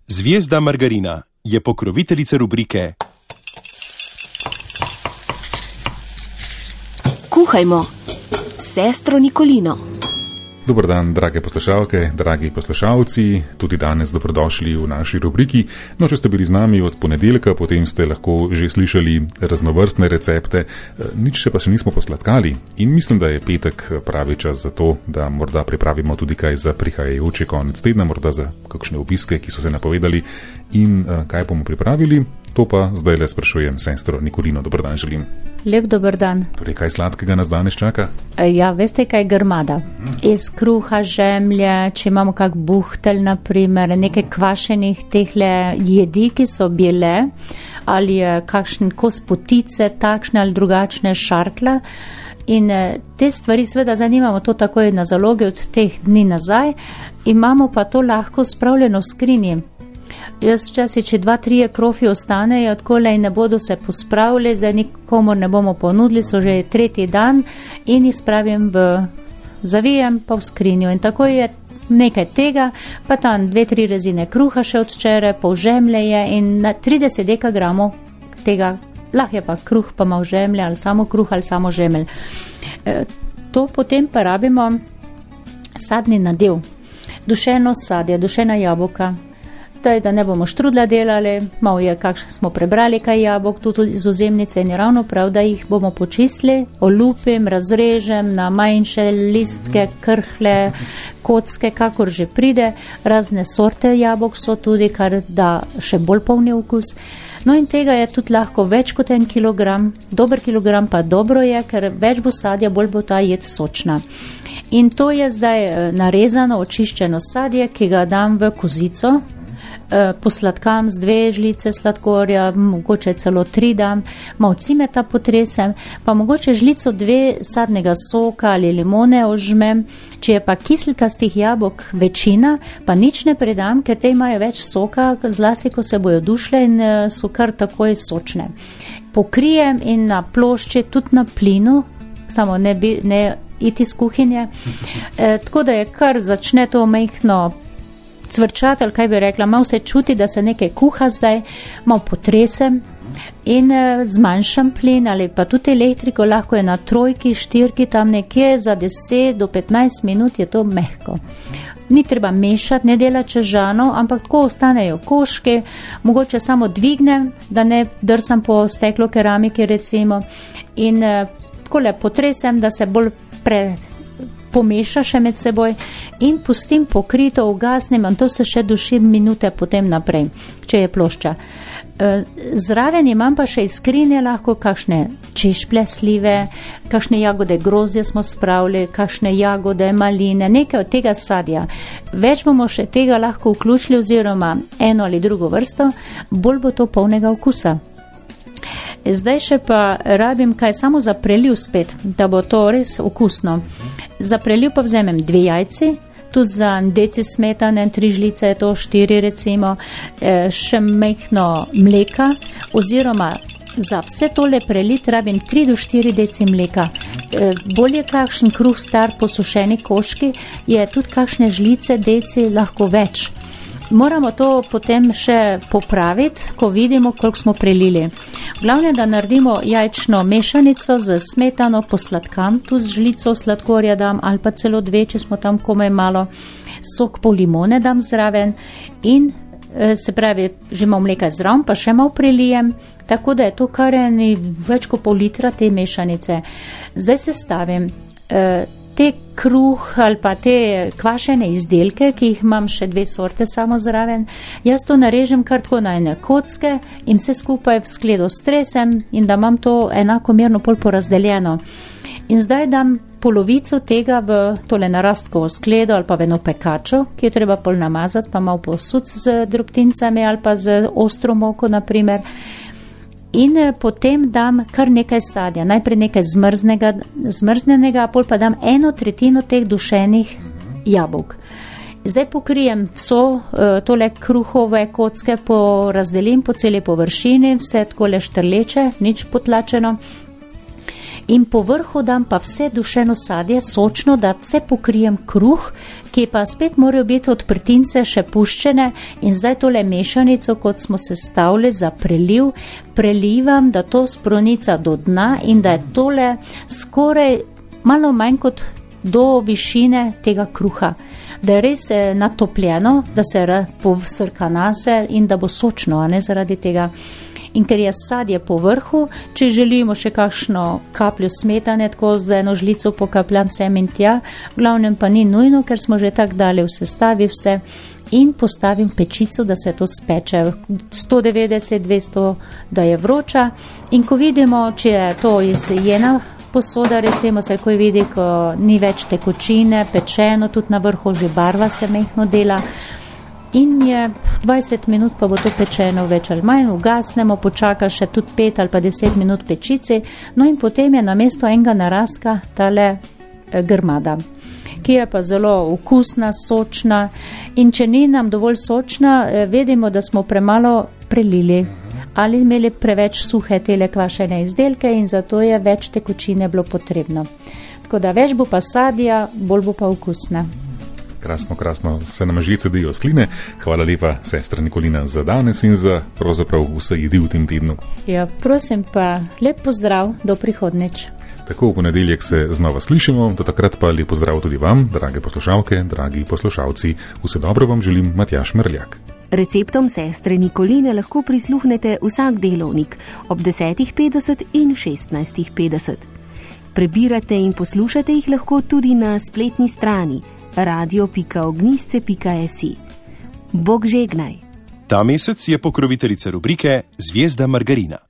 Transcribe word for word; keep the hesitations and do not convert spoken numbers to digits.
Zvijezda margarina je pokroviteljica rubrike Kuhajmo s sestro Nikolino. Dober dan, drage poslušalke, dragi poslušalci, tudi danes dobrodošli v naši rubriki. No, če ste bili z nami od ponedeljka, potem ste lahko že slišali raznovrstne recepte, nič še pa še nismo posladkali in mislim, da je petek pravi čas za to, da morda pripravimo tudi kaj za prihajajoči konec tedna, morda za kakšne obiske, ki so se napovedali in kaj bomo pripravili. To pa zdaj le sprašujem sestro Nikolino. Dober dan želim. Lep dober dan. Torej, kaj sladkega nas danes čaka? Ja, veste kaj grmada? Iz kruha, žemlje, če imamo kak buhtelj, naprimer, nekaj kvašenih tehle jedi, ki so bile, ali kakšen kos potice, takšne ali drugačne šartla. In te stvari seveda zanimamo to takoj na zaloge od teh dni nazaj, imamo pa to lahko spravljeno v skrinji. Jaz včasih, če dva, trije krofi ostanejo odkole in ne bodo se pospravili, zdaj nikomor ne bomo ponudili, so že tretji dan in jih spravim v zavijem pa v skrinjo. In tako je nekaj tega, pa tam dve, tri rezine kruha še od včeraj, pol žemlje je in na trideset dekagramov tega, lahko je pa kruh, pa malo žemlje, ali samo kruh, ali samo žemelj. E, to potem pa rabimo sadni nadev, dušeno sadje, dušena jabolka. Taj, da ne bomo štrudla delali, malo je, kakšno smo prebrali kaj jabolk, tudi iz ozemnice in je ravno prav, da jih bomo počistili, olupim, razrežem na manjše listke, krhle, kocke, kakor že pride, razne sorte jabolk so tudi, kar da še bolj polni okus. No in tega je tudi lahko več kot en kilogram, dober kilogram pa dobro je, ker več bo sadja, bolj bo ta jed sočna. In to je zdaj narezano, očiščeno sadje, ki ga dam v kozico, posladkam z dve žlice sladkorja, mogoče celo tri dam, malo cimeta potresem, pa mogoče žlico dve sadnega soka ali limone ožmem, če je pa kiselkastih jabolk večina, pa nič ne predam, ker te imajo več soka, zlasti ko se bojo dušle in so kar takoj sočne. Pokrijem in na plošči, tudi na plinu, samo ne, bi, ne iti z kuhinje, e, tako da je kar začne to majhno cvrčati, ali kaj bi rekla, malo se čuti, da se nekaj kuha zdaj, malo potresem in e, zmanjšam plin ali pa tudi elektriko, lahko je na trojki, štirki, tam nekje za deset do petnajst minut je to mehko. Ni treba mešati, ne dela čežano, ampak tako ostanejo koške, mogoče samo dvignem, da ne drsam po steklo keramike recimo in e, tako le potresem, da se bolj pre pomeša še med seboj in pustim pokrito, ugasnem in to se še duši minute potem naprej, če je plošča. Zraven imam pa še iz skrinje lahko kakšne češplje, slive, kakšne jagode grozdja smo spravili, kakšne jagode, maline, nekaj od tega sadja. Več bomo še tega lahko vključili oziroma eno ali drugo vrsto, bolj bo to polnega okusa. Zdaj še pa rabim kaj samo za preliv spet, da bo to res okusno. Za preliv pa vzemem dve jajci, tudi za deci smetane, tri žlice je to, štiri recimo, še mehko mleka oziroma za vse tole prelit rabim tri do štiri deci mleka. Bolje kakšen kruh star posušeni koški, je tudi kakšne žlice, deci lahko več. Moramo to potem še popraviti, ko vidimo, koliko smo prelili. V glavnem, da naredimo jajčno mešanico z smetano, posladkam, tudi z žlico sladkorja dam, ali pa celo dve, če smo tam komaj malo, sok pol limone dam zraven in se pravi, že malo mleka zraven, pa še malo prelijem, tako da je to kar eni več kot pol litra te mešanice. Zdaj se stavim te kruh ali pa te kvašene izdelke, ki jih imam še dve sorte samo zraven, jaz to narežem kar tako na ene kocke in vse skupaj v skledo stresem in da imam to enakomerno pol porazdeljeno. In zdaj dam polovico tega v tole narastkovo skledo ali pa v eno pekačo, ki jo treba pol namazati, pa malo posut z drobtincami ali pa z ostro moko naprimer. In potem dam kar nekaj sadja, najprej nekaj zmrznega, zmrznenega, pol pa dam eno tretjino teh dušenih jabolk. Zdaj pokrijem vso tole kruhove kocke, porazdelim po celi površini, vse takole štrleče, nič potlačeno. In po vrhu dam pa vse dušeno sadje, sočno, da vse pokrijem kruh, ki pa spet morajo biti odprtince še puščene in zdaj tole mešanico, kot smo se stavili za preliv, prelivam, da to spronica do dna in da je tole skoraj malo manj kot do višine tega kruha. Da je res natopljeno, da se povsrka nase in da bo sočno, a ne zaradi tega. In ker je sadje po vrhu, če želimo še kakšno kapljo smetane, tako z eno žlico pokapljam sem in tja, v glavnem pa ni nujno, ker smo že tak dali v sestavi vse in postavim pečico, da se to speče. sto devetdeset do dvesto, da je vroča in ko vidimo, če je to iz jena posoda, recimo se ko vidi, ko ni več tekočine, pečeno, tudi na vrhu že barva se mehno dela. In je dvajset minut pa bo to pečeno več ali manj, ugasnemo, počaka še tudi pet ali pa deset minut pečici, no in potem je na mesto enega narazka tale grmada, ki je pa zelo okusna, sočna in če ni nam dovolj sočna, vedimo, da smo premalo prelili ali imeli preveč suhe tele kvašene izdelke in zato je več tekočine bilo potrebno. Tako da več bo pa sadja, bolj bo pa okusna. Krasno, krasno, se nam že cedijo sline. Hvala lepa, sestra Nikolina, za danes in za pravzaprav vse jedi v tem tednu. Ja, prosim pa, lep pozdrav, do prihodnič. Tako, v ponedeljek se znova slišimo, do takrat pa lep pozdrav tudi vam, drage poslušalke, dragi poslušalci. Vse dobro vam želim, Matjaž Merljak. Receptom sestre Nikoline lahko prisluhnete vsak delovnik ob desetih petdeset in šestnajstih petdeset. Prebirate in poslušate jih lahko tudi na spletni strani radio pika ognjišče pika si. Bog žegnaj. Ta mesec je pokroviteljica rubrike Zvezda Margarina.